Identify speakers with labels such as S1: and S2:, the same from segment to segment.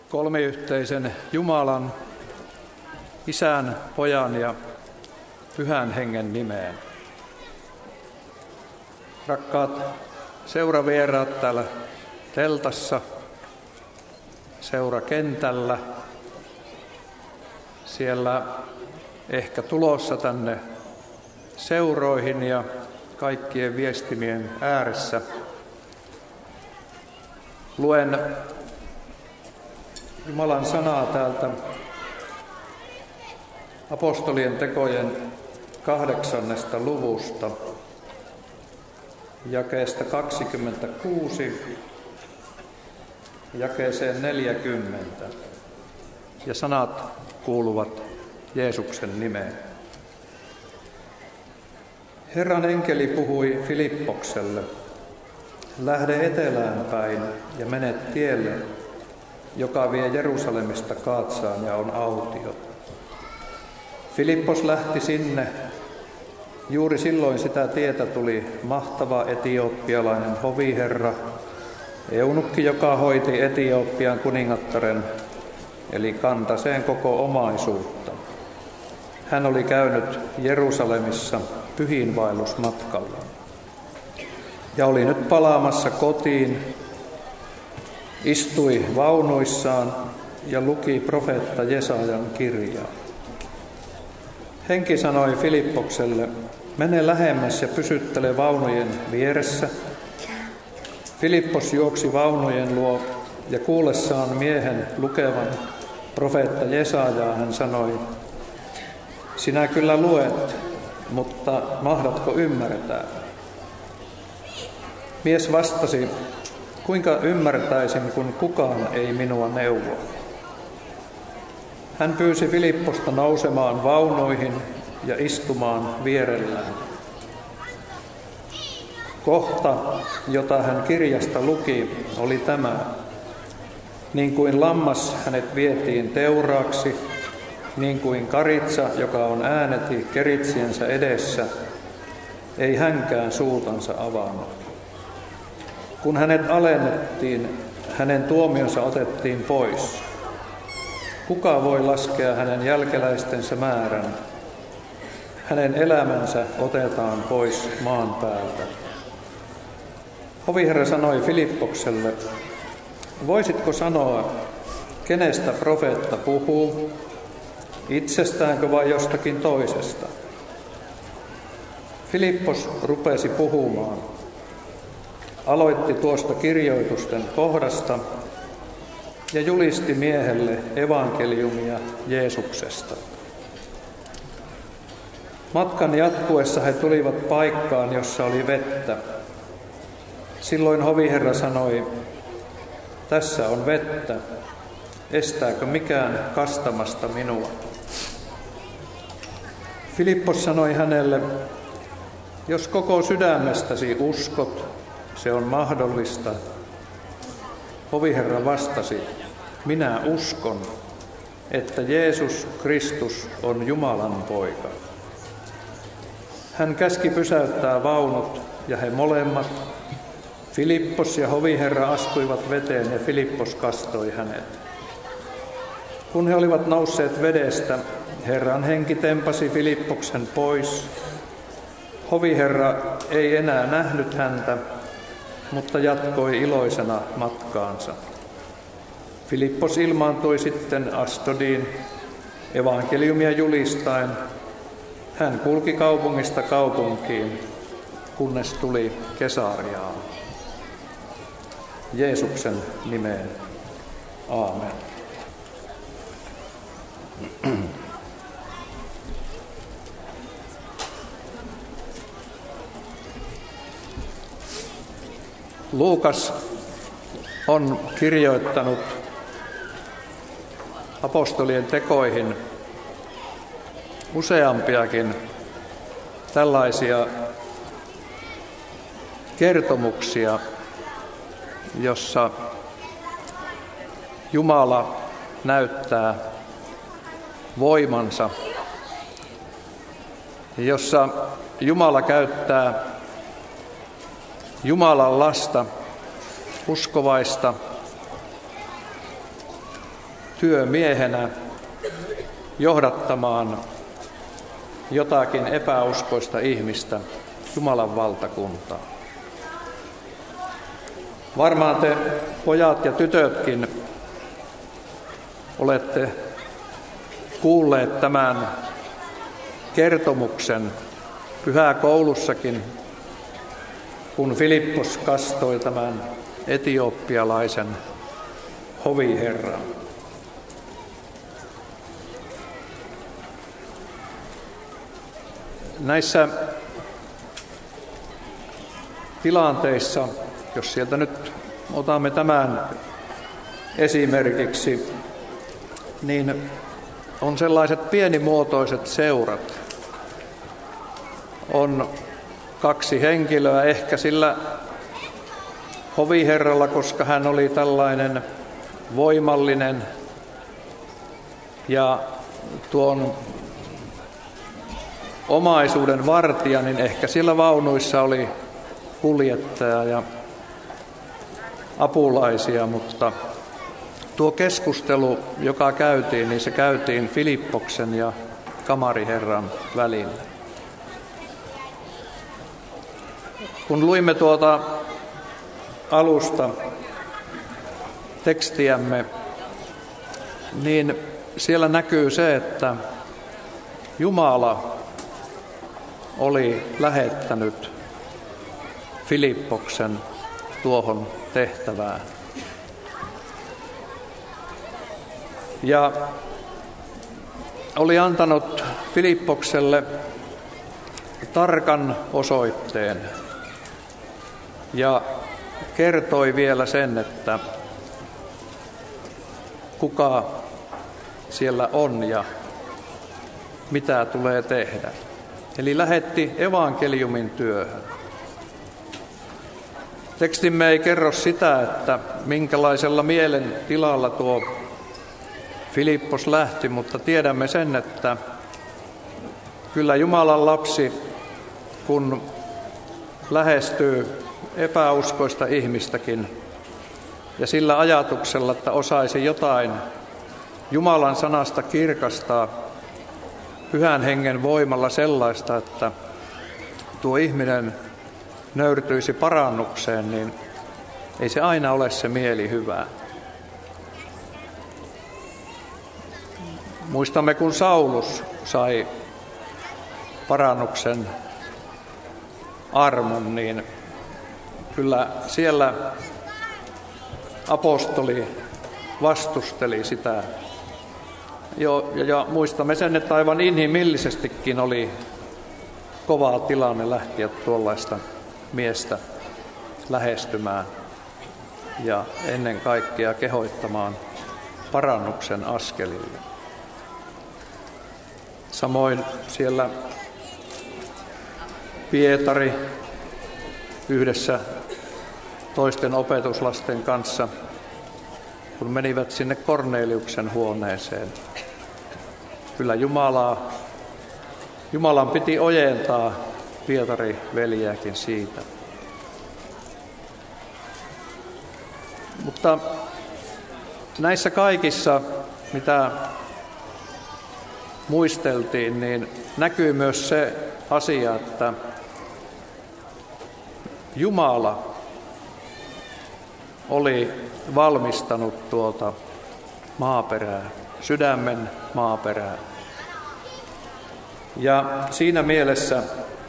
S1: kolmiyhteisen Jumalan, Isän, Pojan ja Pyhän Hengen nimeen. Rakkaat seuravieraat täällä teltassa, seurakentällä, siellä ehkä tulossa tänne seuroihin ja kaikkien viestimien ääressä. Luen Jumalan sanaa täältä Apostolien tekojen 8. luvusta, jakeesta 26 jakeeseen 40. Ja sanat kuuluvat Jeesuksen nimeen. Herran enkeli puhui Filippokselle: lähde etelään päin ja mene tielle, joka vie Jerusalemista Kaatsaan ja on autio. Filippos lähti sinne. Juuri silloin sitä tietä tuli mahtava etiopialainen hoviherra, eunukki, joka hoiti Etiopian kuningattaren eli Kantaseen koko omaisuutta. Hän oli käynyt Jerusalemissa pyhiinvaellusmatkalla ja oli nyt palaamassa kotiin, istui vaunuissaan ja luki profeetta Jesajan kirjaa. Henki sanoi Filippokselle: mene lähemmäs ja pysyttele vaunujen vieressä. Filippos juoksi vaunujen luo ja kuullessaan miehen lukevan profeetta Jesajaa hän sanoi: sinä kyllä luet, mutta mahdatko ymmärtää? Mies vastasi: kuinka ymmärtäisin, kun kukaan ei minua neuvo? Hän pyysi Filipposta nousemaan vaunuihin ja istumaan vierellään. Kohta, jota hän kirjasta luki, oli tämä: niin kuin lammas hänet vietiin teuraaksi, niin kuin karitsa, joka on ääneti keritsiensä edessä, ei hänkään suutansa avannut. Kun hänet alennettiin, hänen tuomionsa otettiin pois. Kuka voi laskea hänen jälkeläistensä määrän? Hänen elämänsä otetaan pois maan päältä. Hoviherra sanoi Filippokselle: voisitko sanoa, kenestä profeetta puhuu, itsestäänkö vai jostakin toisesta? Filippos rupesi puhumaan. Aloitti tuosta kirjoitusten kohdasta ja julisti miehelle evankeliumia Jeesuksesta. Matkan jatkuessa he tulivat paikkaan, jossa oli vettä. Silloin hoviherra sanoi: tässä on vettä, estääkö mikään kastamasta minua? Filippos sanoi hänelle: jos koko sydämestäsi uskot, se on mahdollista. Hoviherra vastasi: minä uskon, että Jeesus Kristus on Jumalan poika. Hän käski pysäyttää vaunut ja he molemmat, Filippos ja hoviherra, astuivat veteen ja Filippos kastoi hänet. Kun he olivat nousseet vedestä, Herran henki tempasi Filippoksen pois. Hoviherra ei enää nähnyt häntä, mutta jatkoi iloisena matkaansa. Filippos ilmaantui sitten Asdodiin evankeliumia julistaen. Hän kulki kaupungista kaupunkiin, kunnes tuli Kesariaan. Jeesuksen nimeen. Aamen. Luukas on kirjoittanut apostolien tekoihin useampiakin tällaisia kertomuksia, jossa Jumala näyttää voimansa, jossa Jumala käyttää Jumalan lasta, uskovaista, työmiehenä johdattamaan jotakin epäuskoista ihmistä Jumalan valtakuntaan. Varmaan te pojat ja tytötkin olette kuulleet tämän kertomuksen pyhäkoulussakin, kun Filippos kastoi tämän etiopialaisen hoviherran. Näissä tilanteissa, jos sieltä nyt otamme tämän esimerkiksi, niin on sellaiset pienimuotoiset seurat. On 2 henkilöä ehkä sillä hoviherralla, koska hän oli tällainen voimallinen, ja tuon omaisuuden vartija, niin ehkä siellä vaunuissa oli kuljettaja ja apulaisia, mutta tuo keskustelu, joka käytiin, niin se käytiin Filippoksen ja kamariherran välillä. Kun luimme tuota alusta tekstiämme, niin siellä näkyy se, että Jumala oli lähettänyt Filippoksen tuohon tehtävään. Ja oli antanut Filippokselle tarkan osoitteen ja kertoi vielä sen, että kuka siellä on ja mitä tulee tehdä. Eli lähetti evankeliumin työhön. Tekstimme ei kerro sitä, että minkälaisella mielen tilalla tuo Filippos lähti, mutta tiedämme sen, että kyllä Jumalan lapsi, kun lähestyy epäuskoista ihmistäkin ja sillä ajatuksella, että osaisi jotain Jumalan sanasta kirkastaa Pyhän Hengen voimalla sellaista, että tuo ihminen nöyrtyisi parannukseen, niin ei se aina ole se mieli hyvää. Muistamme, kun Saulus sai parannuksen armon, niin kyllä siellä apostoli vastusteli sitä. Ja muistamme sen, että aivan inhimillisestikin oli kova tilanne lähteä tuollaista miestä lähestymään ja ennen kaikkea kehoittamaan parannuksen askelille. Samoin siellä Pietari yhdessä toisten opetuslasten kanssa, kun menivät sinne Korneliuksen huoneeseen. Kyllä Jumalan piti ojentaa Pietari veljeäkin siitä. Mutta näissä kaikissa, mitä muisteltiin, niin näkyy myös se asia, että Jumala oli valmistanut tuota maaperää, sydämen maaperää. Ja siinä mielessä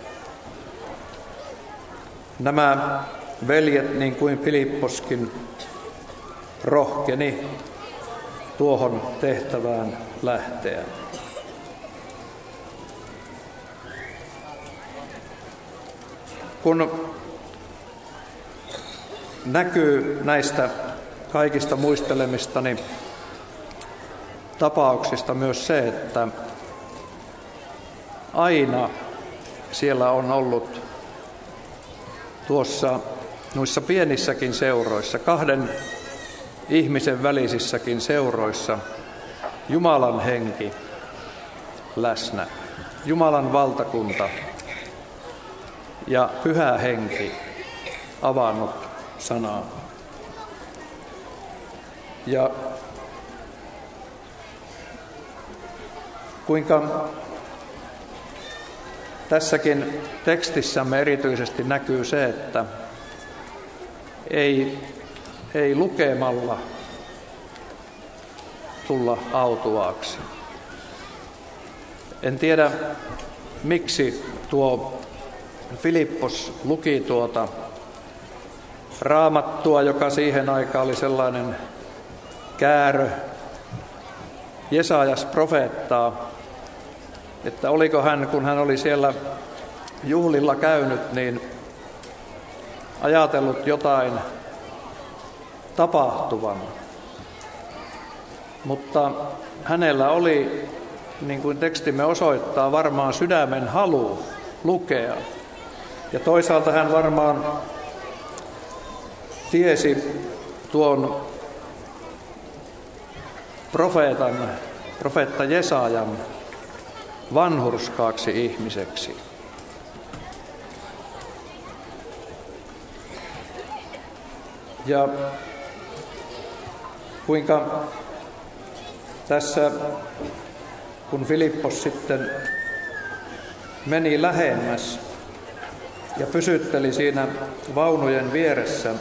S1: nämä veljet, niin kuin Filipposkin, rohkeni tuohon tehtävään lähteä. Kun näkyy näistä kaikista muistelemistani tapauksista myös se, että aina siellä on ollut noissa pienissäkin seuroissa, 2 ihmisen välisissäkin seuroissa Jumalan henki läsnä, Jumalan valtakunta ja Pyhä Henki avannut sanaa. Ja kuinka tässäkin tekstissämme erityisesti näkyy se, että ei lukemalla tulla autuaaksi. En tiedä, miksi tuo Filippos luki tuota Raamattua, joka siihen aikaan oli sellainen käärö, Jesajas profeettaa, että oliko hän, kun hän oli siellä juhlilla käynyt, niin ajatellut jotain tapahtuvan. Mutta hänellä oli, niin kuin tekstimme osoittaa, varmaan sydämen halu lukea. Ja toisaalta hän varmaan tiesi tuon profeetta Jesajan vanhurskaaksi ihmiseksi. Ja kuinka tässä, kun Filippos sitten meni lähemmäs ja pysytteli siinä vaunujen vieressä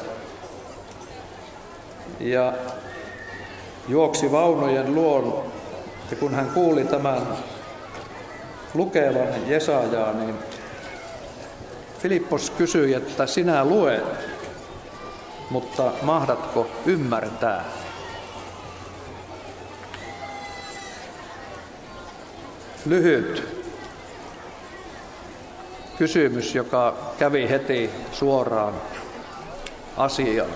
S1: ja juoksi vaunujen luon, ja kun hän kuuli tämän lukevan Jesajaa, niin Filippos kysyi, että sinä luet, mutta mahdatko ymmärtää? Lyhyt kysymys, joka kävi heti suoraan asiaan.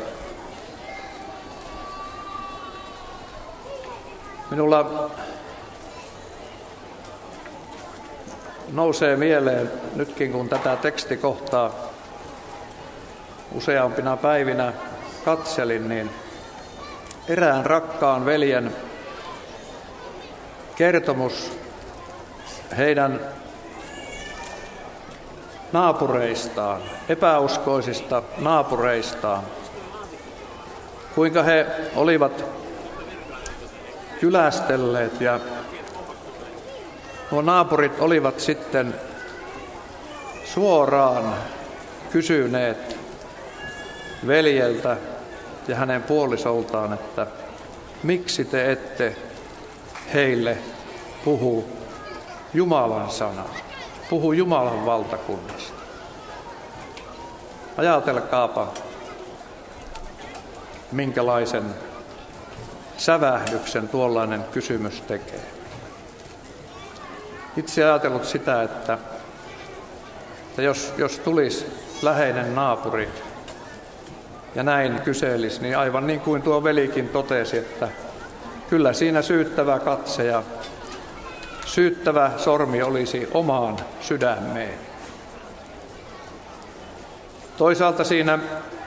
S1: Minulla nousee mieleen nytkin, kun tätä tekstikohtaa useampina päivinä katselin, niin erään rakkaan veljen kertomus heidän naapureistaan, epäuskoisista naapureistaan, kuinka he olivat kylästelleet ja nuo naapurit olivat sitten suoraan kysyneet veljeltä ja hänen puolisoltaan, että miksi te ette heille puhu Jumalan sanaa, puhu Jumalan valtakunnasta. Ajatelkaapa, minkälaisen sävähdyksen tuollainen kysymys tekee. Itse ajatellut sitä, että jos tulisi läheinen naapuri ja näin kyselisi, niin aivan niin kuin tuo velikin totesi, että kyllä siinä syyttävä katse ja syyttävä sormi olisi omaan sydämeen. Toisaalta siinä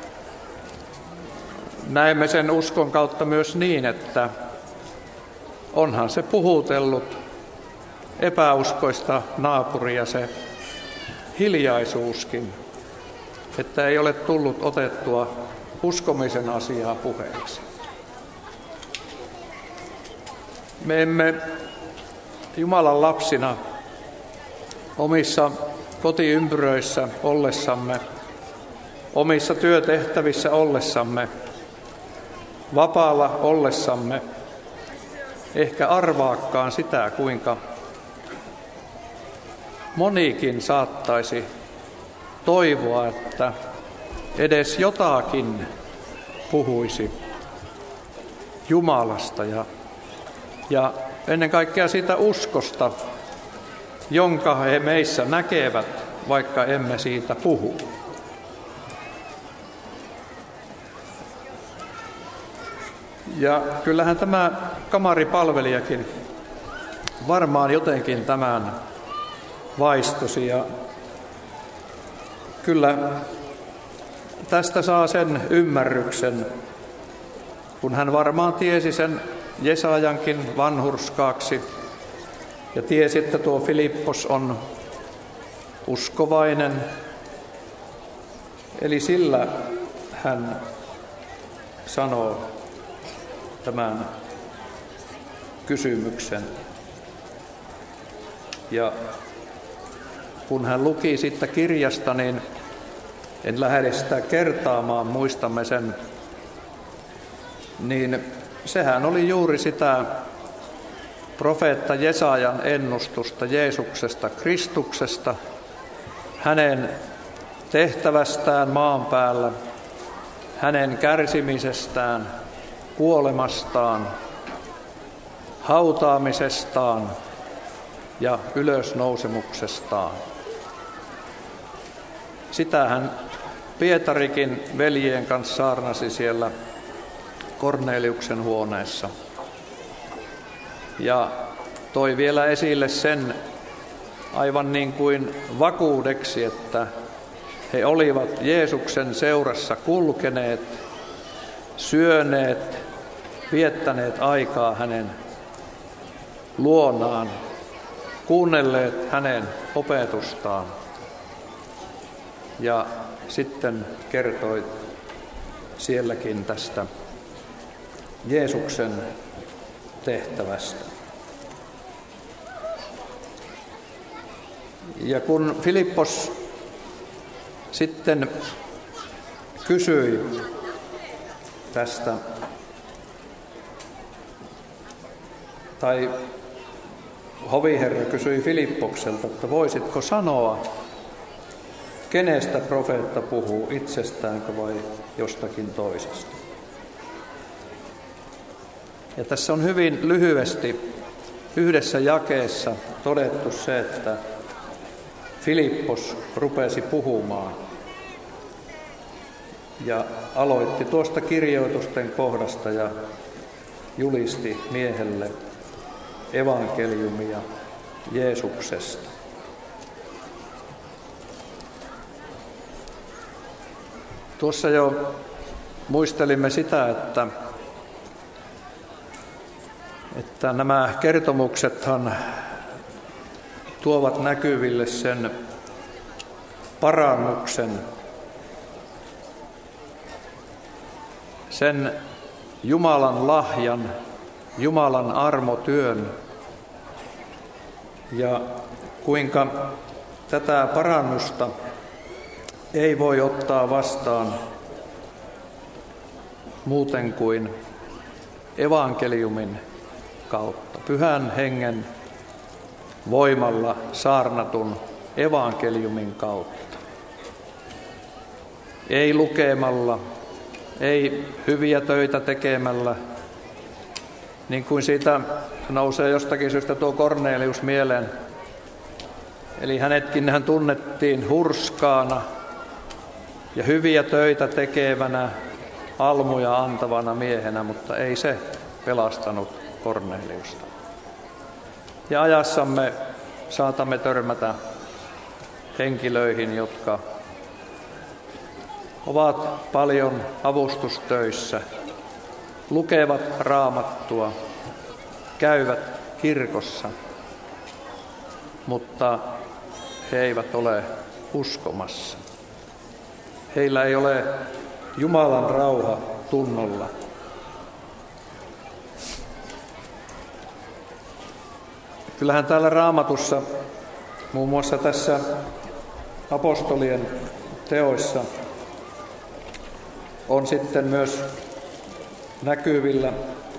S1: näemme sen uskon kautta myös niin, että onhan se puhutellut epäuskoista naapuria se hiljaisuuskin, että ei ole tullut otettua uskomisen asiaa puheeksi. Me emme Jumalan lapsina omissa kotiympyröissä ollessamme, omissa työtehtävissä ollessamme, vapaalla ollessamme ehkä arvaakaan sitä, kuinka monikin saattaisi toivoa, että edes jotakin puhuisi Jumalasta ja ennen kaikkea siitä uskosta, jonka he meissä näkevät, vaikka emme siitä puhu. Ja kyllähän tämä kamaripalvelijakin varmaan jotenkin tämän vaistosi, ja kyllä tästä saa sen ymmärryksen, kun hän varmaan tiesi sen Jesajankin vanhurskaaksi ja tiesi, että tuo Filippos on uskovainen. Eli sillä hän sanoo tämän kysymyksen. Ja kun hän luki siitä kirjasta, niin en lähde sitä kertaamaan, muistamme sen, niin sehän oli juuri sitä profeetta Jesajan ennustusta Jeesuksesta, Kristuksesta, hänen tehtävästään maan päällä, hänen kärsimisestään, kuolemastaan, hautaamisestaan ja ylösnousemuksestaan. Sitähän Pietarikin veljien kanssa saarnasi siellä Korneliuksen huoneessa. Ja toi vielä esille sen aivan niin kuin vakuudeksi, että he olivat Jeesuksen seurassa kulkeneet, syöneet, viettäneet aikaa hänen luonaan, kuunnelleet hänen opetustaan. Ja sitten kertoi sielläkin tästä Jeesuksen tehtävästä. Ja kun Filippos sitten kysyi tästä, tai hoviherra kysyi Filippokselta, että voisitko sanoa, kenestä profeetta puhuu, itsestäänkö vai jostakin toisesta. Ja tässä on hyvin lyhyesti yhdessä jakeessa todettu se, että Filippos rupesi puhumaan ja aloitti tuosta kirjoitusten kohdasta ja julisti miehelle evankeliumia Jeesuksesta. Tuossa jo muistelimme sitä, että nämä kertomuksethan tuovat näkyville sen parannuksen, sen Jumalan lahjan, Jumalan armotyön ja kuinka tätä parannusta ei voi ottaa vastaan muuten kuin evankeliumin kautta, Pyhän Hengen voimalla saarnatun evankeliumin kautta. Ei lukemalla, ei hyviä töitä tekemällä, niin kuin siitä nousee jostakin syystä tuo Kornelius mieleen. Eli hän tunnettiin hurskaana ja hyviä töitä tekevänä, almuja antavana miehenä, mutta ei se pelastanut Korneliusta. Ja ajassamme saatamme törmätä henkilöihin, jotka ovat paljon avustustöissä, lukevat Raamattua, käyvät kirkossa, mutta he eivät ole uskomassa. Heillä ei ole Jumalan rauha tunnolla. Kyllähän täällä Raamatussa, muun muassa tässä apostolien teoissa, on sitten myös näkyvillä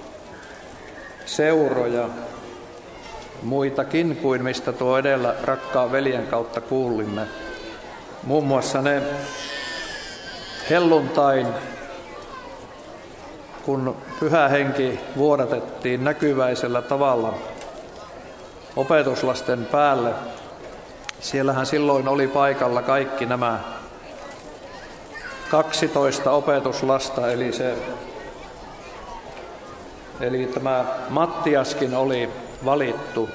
S1: seuroja, muitakin kuin mistä tuo edellä rakkaan veljen kautta kuulimme. Muun muassa ne helluntain, kun Pyhä Henki vuodatettiin näkyväisellä tavalla opetuslasten päälle. Siellähän silloin oli paikalla kaikki nämä 12 opetuslasta, eli tämä Mattiaskin oli valittu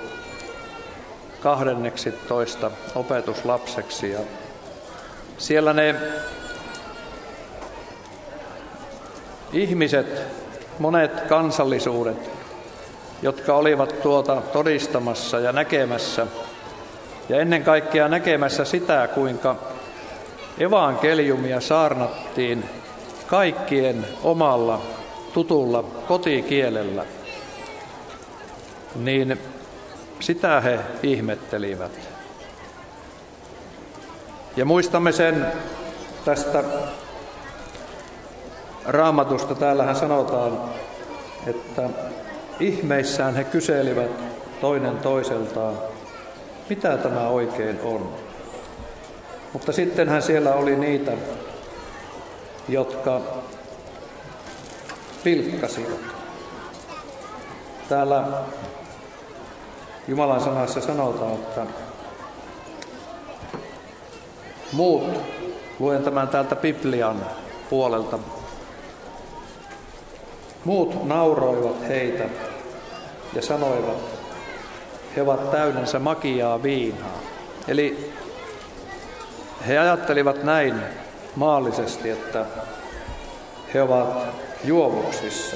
S1: 12 opetuslapseksi. Ja siellä ne ihmiset, monet kansallisuudet, jotka olivat tuota todistamassa ja näkemässä, ja ennen kaikkea näkemässä sitä, kuinka evankeliumia saarnattiin kaikkien omalla tutulla kotikielellä, niin sitä he ihmettelivät. Ja muistamme sen tästä Raamatusta. Täällähän sanotaan, että ihmeissään he kyselivät toinen toiseltaan, mitä tämä oikein on. Mutta sittenhän siellä oli niitä, jotka pilkkasivat. Täällä Jumalan sanassa sanotaan, että muut, luen tämän täältä Biblian puolelta, muut nauroivat heitä ja sanoivat, he ovat täydensä makiaa viinaa. Eli he ajattelivat näin maallisesti, että he ovat juovuksissa.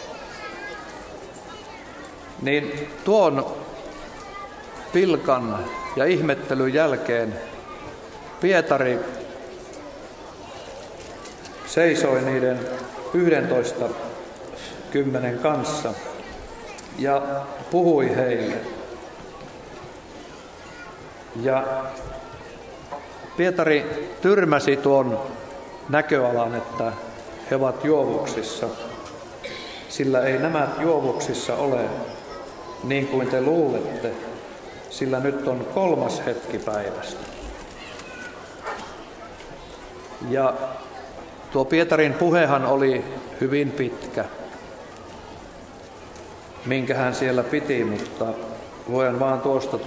S1: Niin tuon pilkan ja ihmettelyn jälkeen Pietari seisoi niiden 11 kanssa ja puhui heille. Ja Pietari tyrmäsi tuon näköalan, että he ovat juovuksissa, sillä ei nämä juovuksissa ole niin kuin te luulette, sillä nyt on 3. hetki päivästä. Ja tuo Pietarin puhehan oli hyvin pitkä, minkä hän siellä piti, mutta luen vaan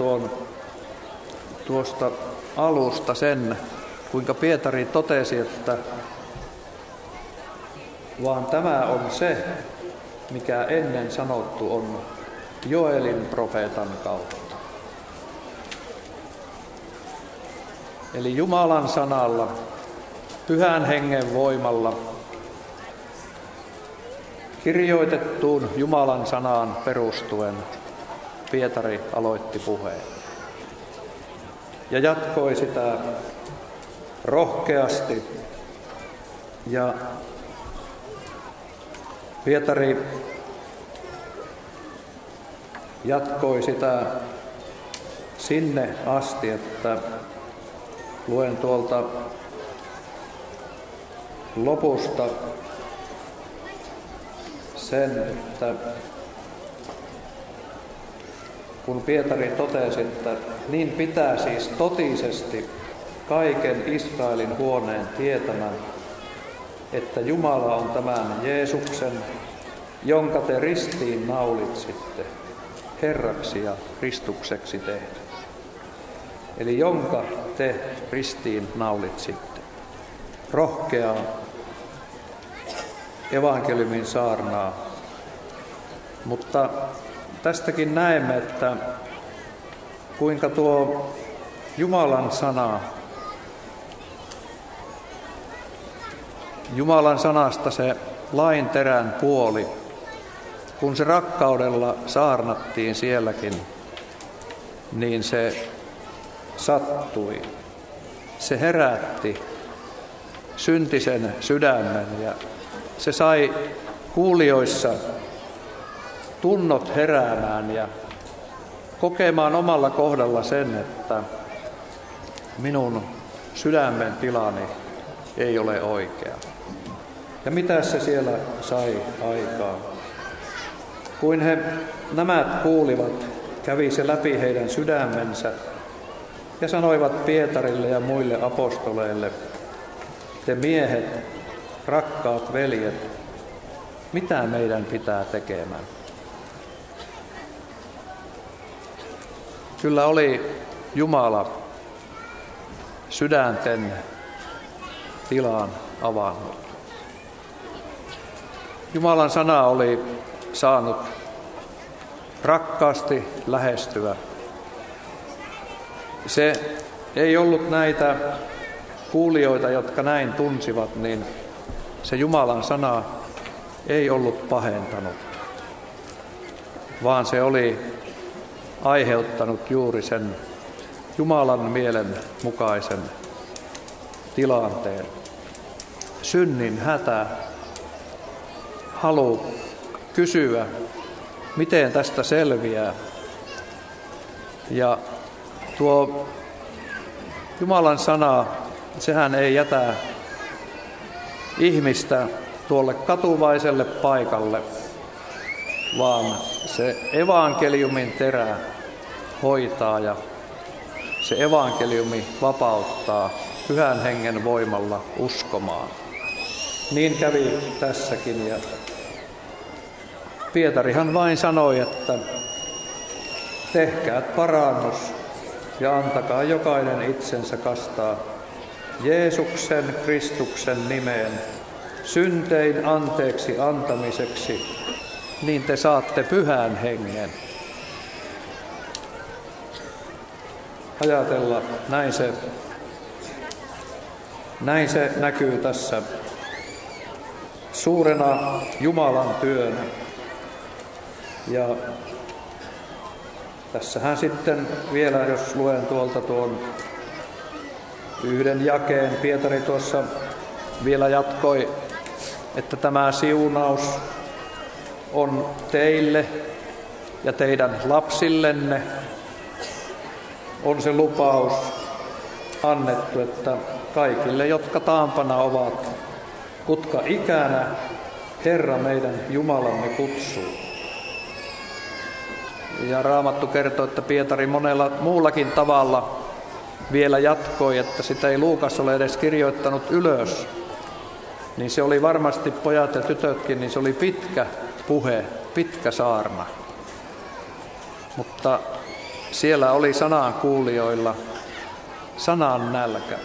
S1: tuosta alusta sen, kuinka Pietari totesi, että vaan tämä on se, mikä ennen sanottu on Joelin profeetan kautta. Eli Jumalan sanalla, Pyhän Hengen voimalla, kirjoitettuun Jumalan sanaan perustuen Pietari aloitti puheen. Ja jatkoi sitä rohkeasti. Ja Pietari jatkoi sitä sinne asti, että luen tuolta lopusta sen, että kun Pietari totesi, että niin pitää siis totisesti kaiken Israelin huoneen tietämään, että Jumala on tämän Jeesuksen, jonka te ristiin naulitsitte, Herraksi ja Kristukseksi tehty. Eli jonka te ristiin naulitsitte. Rohkeaa evankeliumin saarnaa. Mutta tästäkin näemme, että kuinka tuo Jumalan sana, Jumalan sanasta se lain terän puoli, kun se rakkaudella saarnattiin sielläkin, niin se sattui. Se herätti syntisen sydämen ja se sai kuulijoissa tunnot heräämään ja kokemaan omalla kohdalla sen, että minun sydämen tilani ei ole oikea. Ja mitä se siellä sai aikaan? Kuin he nämä kuulivat, kävi se läpi heidän sydämensä ja sanoivat Pietarille ja muille apostoleille, te miehet, rakkaat veljet, mitä meidän pitää tekemään? Kyllä oli Jumala sydänten tilaan avannut. Jumalan sana oli saanut rakkaasti lähestyä. Se ei ollut näitä kuulijoita, jotka näin tunsivat, niin se Jumalan sana ei ollut pahentanut, vaan se oli aiheuttanut juuri sen Jumalan mielen mukaisen tilanteen. Synnin hätä, halu kysyä, miten tästä selviää. Ja tuo Jumalan sana, sehän ei jätä ihmistä tuolle katuvaiselle paikalle, vaan se evankeliumin terä hoitaa ja se evankeliumi vapauttaa Pyhän Hengen voimalla uskomaan. Niin kävi tässäkin. Ja Pietarihan vain sanoi, että tehkää parannus ja antakaa jokainen itsensä kastaa Jeesuksen Kristuksen nimeen syntein anteeksi antamiseksi, niin te saatte Pyhän Hengen. Ajatella, näin se näkyy tässä suurena Jumalan työnä. Ja tässähän sitten vielä, jos luen tuolta tuon yhden jakeen, Pietari tuossa vielä jatkoi, että tämä siunaus on teille ja teidän lapsillenne. On se lupaus annettu, että kaikille, jotka taampana ovat, kutka ikänä Herra meidän Jumalamme kutsuu. Ja Raamattu kertoo, että Pietari monella muullakin tavalla vielä jatkoi, että sitä ei Luukas ole edes kirjoittanut ylös. Niin se oli varmasti, pojat ja tytötkin, niin se oli pitkä puhe, pitkä saarna. Mutta siellä oli sanan kuulijoilla sanan nälkä.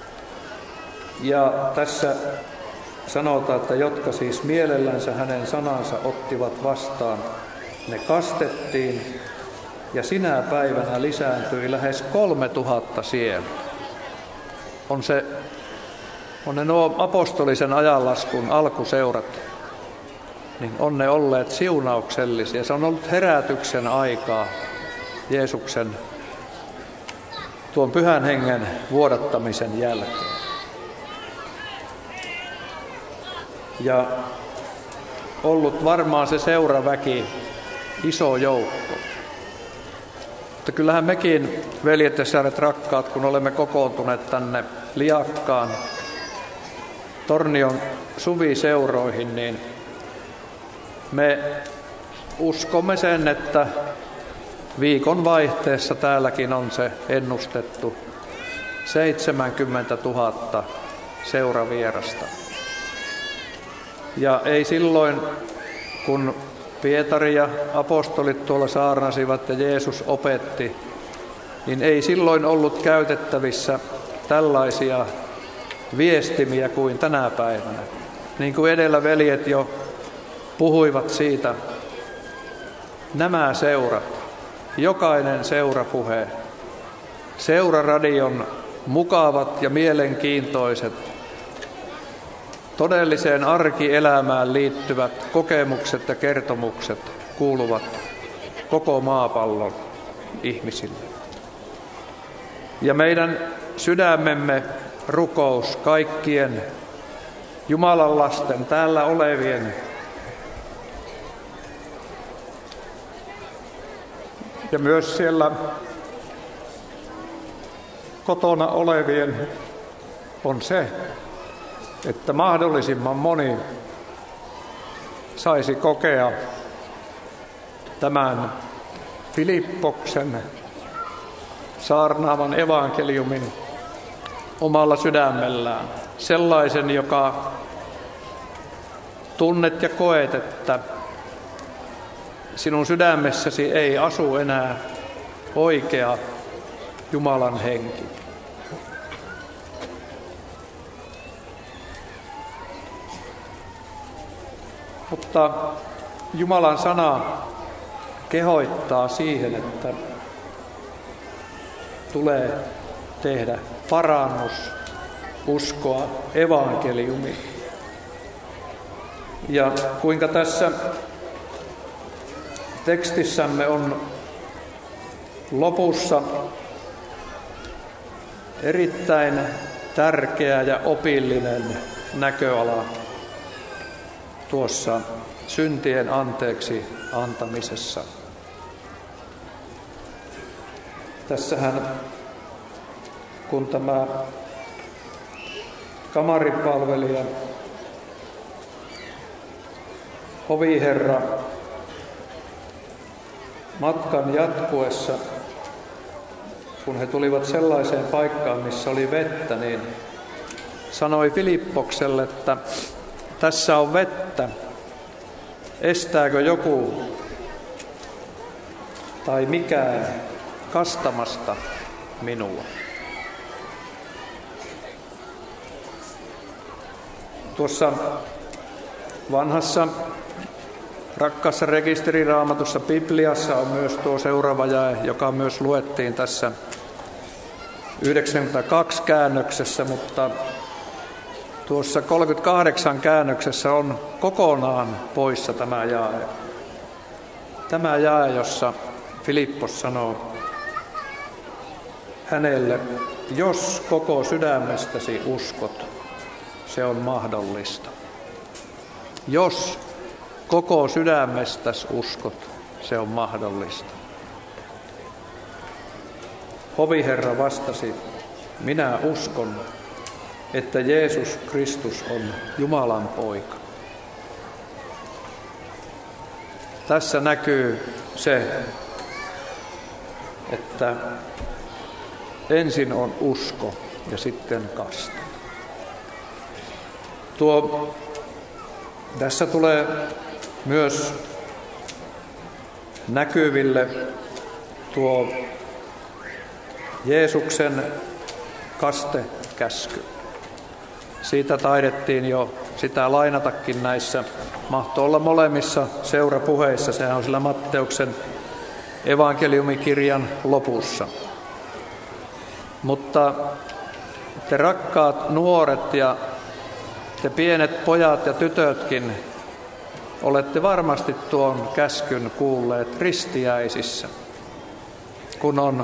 S1: Ja tässä sanotaan, että jotka siis mielellänsä hänen sanansa ottivat vastaan, ne kastettiin ja sinä päivänä lisääntyi lähes 3000 sieltä. On ne nuo apostolisen ajanlaskun alkuseurat, niin on ne olleet siunauksellisia. Se on ollut herätyksen aikaa Jeesuksen tuon Pyhän Hengen vuodattamisen jälkeen. Ja ollut varmaan se seuraväki iso joukko. Mutta kyllähän mekin, veljet ja sisaret rakkaat, kun olemme kokoontuneet tänne Liakkaan Tornion suviseuroihin, niin me uskomme sen, että viikon vaihteessa täälläkin on se ennustettu 70 000 seuravierasta. Ja ei silloin, kun Pietari ja apostolit tuolla saarnasivat ja Jeesus opetti, niin ei silloin ollut käytettävissä tällaisia viestimiä kuin tänä päivänä. Niin kuin edellä veljet jo puhuivat siitä, nämä seurat, jokainen seurapuhe, seuraradion mukavat ja mielenkiintoiset, todelliseen arkielämään liittyvät kokemukset ja kertomukset kuuluvat koko maapallon ihmisille. Ja meidän sydämemme rukous kaikkien Jumalan lasten, täällä olevien ja myös siellä kotona olevien on se, että mahdollisimman moni saisi kokea tämän Filippoksen saarnaavan evankeliumin omalla sydämellään. Sellaisen, joka tunnet ja koet, että sinun sydämessäsi ei asu enää oikea Jumalan henki. Mutta Jumalan sana kehoittaa siihen, että tulee tehdä parannus, uskoa evankeliumiin. Ja kuinka tässä tekstissämme on lopussa erittäin tärkeä ja opillinen näköala tuossa syntien anteeksi antamisessa. Tässähän, kun tämä kamarinpalvelija, hoviherra, matkan jatkuessa, kun he tulivat sellaiseen paikkaan, missä oli vettä, niin sanoi Filippokselle, että tässä on vettä, estääkö joku tai mikään kastamasta minua. Tuossa vanhassa rakkaassa rekisteriraamatussa Bibliassa on myös tuo seuraava jae, joka myös luettiin tässä 92 käännöksessä, mutta tuossa 38 käännöksessä on kokonaan poissa tämä jae. Tämä jae, jossa Filippos sanoo hänelle, jos koko sydämestäsi uskot, se on mahdollista. Jos koko sydämestäsi uskot, se on mahdollista. Hoviherra vastasi, minä uskon, että Jeesus Kristus on Jumalan poika. Tässä näkyy se, että ensin on usko ja sitten kaste. Tässä tulee myös näkyville tuo Jeesuksen kastekäsky. Siitä taidettiin jo sitä lainatakin näissä, mahtoi olla molemmissa seurapuheissa, sehän on sillä Matteuksen evankeliumikirjan lopussa. Mutta te rakkaat nuoret ja te pienet pojat ja tytötkin olette varmasti tuon käskyn kuulleet ristiäisissä, kun on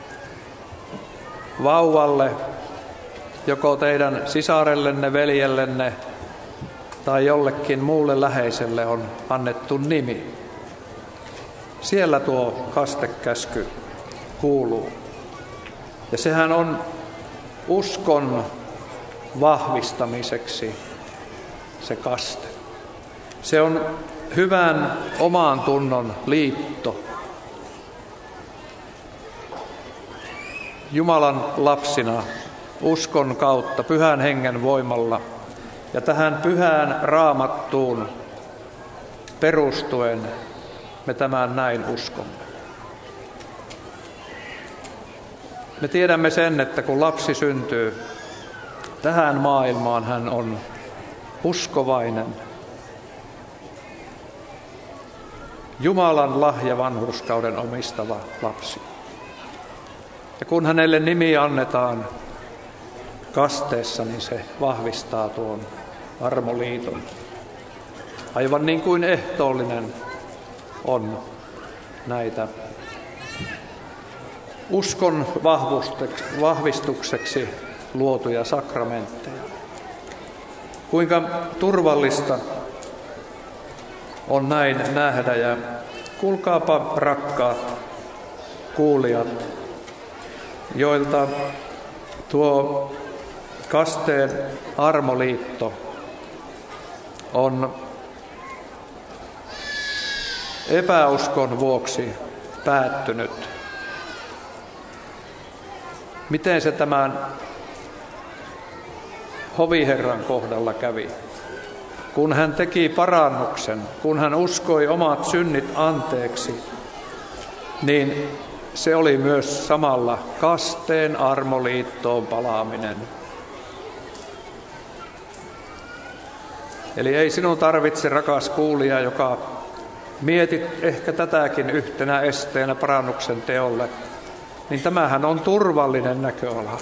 S1: vauvalle, joko teidän sisarellenne, veljellenne tai jollekin muulle läheiselle on annettu nimi. Siellä tuo kastekäsky kuuluu. Ja sehän on uskon vahvistamiseksi se kaste. Se on hyvän oman tunnon liitto. Jumalan lapsina uskon kautta, Pyhän Hengen voimalla ja tähän Pyhään Raamattuun perustuen me tämän näin uskomme. Me tiedämme sen, että kun lapsi syntyy tähän maailmaan, hän on uskovainen. Jumalan lahja vanhurskauden omistava lapsi. Ja kun hänelle nimi annetaan kasteessa, niin se vahvistaa tuon armoliiton. Aivan niin kuin ehtoollinen on näitä uskon vahvistukseksi luotuja sakramentteja. Kuinka turvallista on näin nähdä, ja kuulkaapa rakkaat kuulijat, joilta tuo kasteen armoliitto on epäuskon vuoksi päättynyt. Miten se tämän hoviherran kohdalla kävi? Kun hän teki parannuksen, kun hän uskoi omat synnit anteeksi, niin se oli myös samalla kasteen armoliittoon palaaminen. Eli ei sinun tarvitse, rakas kuulija, joka mietit ehkä tätäkin yhtenä esteenä parannuksen teolle, niin tämähän on turvallinen näköala.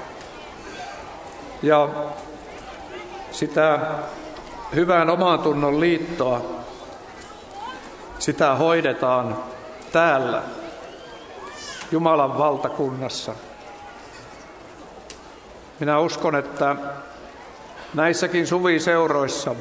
S1: Ja sitä hyvän omantunnon liittoa, sitä hoidetaan täällä Jumalan valtakunnassa. Minä uskon, että näissäkin suviseuroissa,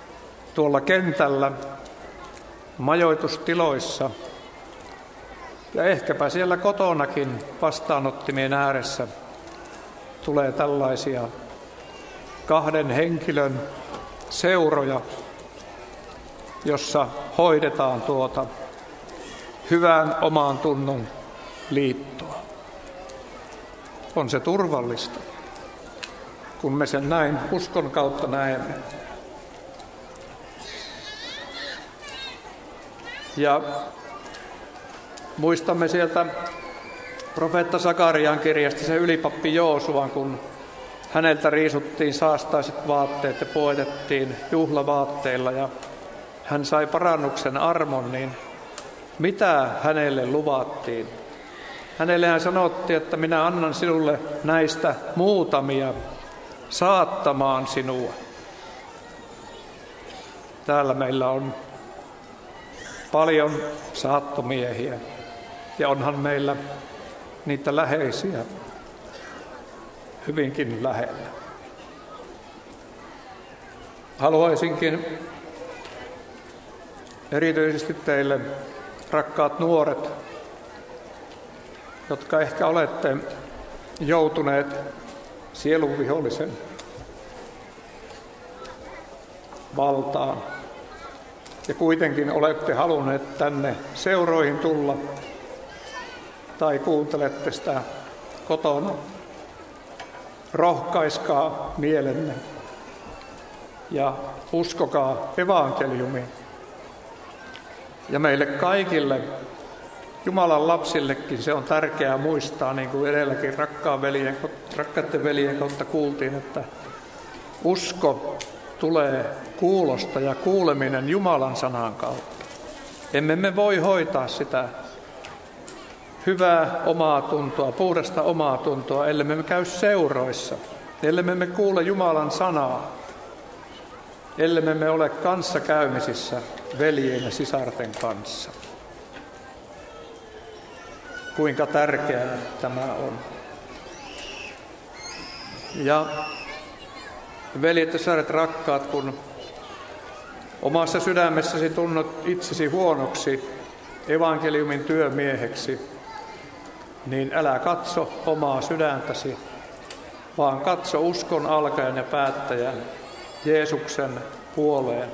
S1: tuolla kentällä, majoitustiloissa, Ja ehkäpä siellä kotonakin vastaanottimien ääressä tulee tällaisia 2 henkilön seuroja, jossa hoidetaan tuota hyvän oman tunnon liittoa. On se turvallista, kun me sen näin uskon kautta näemme. Ja muistamme sieltä profeetta Sakarian kirjasta se ylipappi Joosuan, kun häneltä riisuttiin saastaiset vaatteet ja puetettiin juhlavaatteilla ja hän sai parannuksen armon, niin mitä hänelle luvattiin? Hänellehän sanottiin, että minä annan sinulle näistä muutamia saattamaan sinua. Täällä meillä on paljon saattomiehiä ja onhan meillä niitä läheisiä hyvinkin lähellä. Haluaisinkin erityisesti teille, rakkaat nuoret, jotka ehkä olette joutuneet sielunvihollisen valtaan ja kuitenkin olette halunneet tänne seuroihin tulla tai kuuntelette sitä kotona. Rohkaiskaa mielenne ja uskokaa evankeliumiin. Ja meille kaikille, Jumalan lapsillekin, se on tärkeää muistaa, niin kuin edelläkin rakkaiden veljen kautta kuultiin, että usko tulee kuulosta ja kuuleminen Jumalan sanan kautta. Emme me voi hoitaa sitä hyvää omaa tuntoa, puhdasta omaa tuntoa, ellei me käy seuroissa, ellei me kuule Jumalan sanaa, ellei me ole kanssakäymisissä veljien ja sisarten kanssa. Kuinka tärkeää tämä on. Ja veljet ja sisaret rakkaat, kun omassa sydämessäsi tunnet itsesi huonoksi evankeliumin työmieheksi, niin älä katso omaa sydäntäsi, vaan katso uskon alkajan ja päättäjän Jeesuksen puoleen.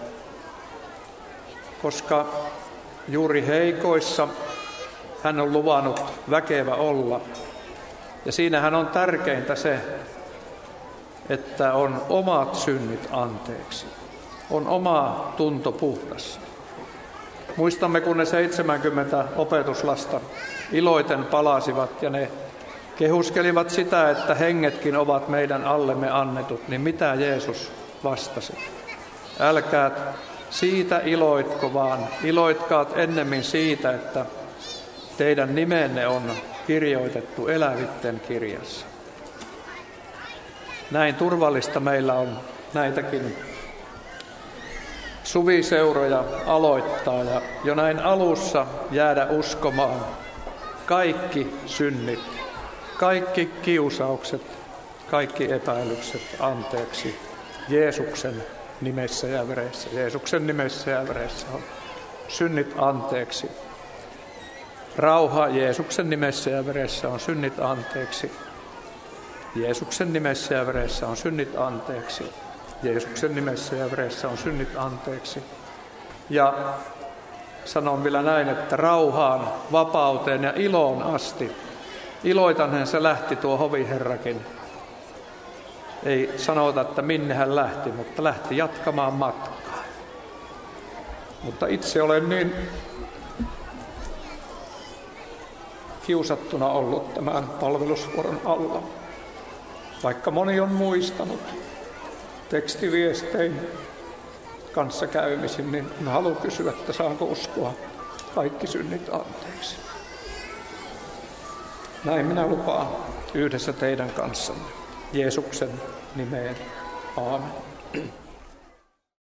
S1: Koska juuri heikoissa hän on luvannut väkevä olla. Ja siinähän on tärkeintä se, että on omat synnit anteeksi. On oma tunto puhdas. Muistamme, kun ne 70 opetuslasta iloiten palasivat ja ne kehuskelivat sitä, että hengetkin ovat meidän allemme annetut, niin mitä Jeesus vastasi? Älkää siitä iloitko, vaan iloitkaat ennemmin siitä, että teidän nimenne on kirjoitettu elävitten kirjassa. Näin turvallista meillä on näitäkin suviseuroja aloittaa ja jo näin alussa jäädä uskomaan kaikki synnit, kaikki kiusaukset, kaikki epäilykset anteeksi Jeesuksen nimessä ja veressä. Jeesuksen nimessä ja veressä on synnit anteeksi. Rauha Jeesuksen nimessä ja veressä on synnit anteeksi. Jeesuksen nimessä ja veressä on synnit anteeksi. Jeesuksen nimessä ja veressä on synnit anteeksi. Ja sanon vielä näin, että rauhaan, vapauteen ja iloon asti. Iloitanhan se lähti tuo hoviherrakin. Ei sanota, että minne hän lähti, mutta lähti jatkamaan matkaa. Mutta itse olen niin kiusattuna ollut tämän palvelusvuoron alla. Vaikka moni on muistanut tekstiviestein kanssa käymisin, niin haluan kysyä, että saanko uskoa kaikki synnit anteeksi. Näin minä lupaan yhdessä teidän kanssanne. Jeesuksen nimeen. Aamen.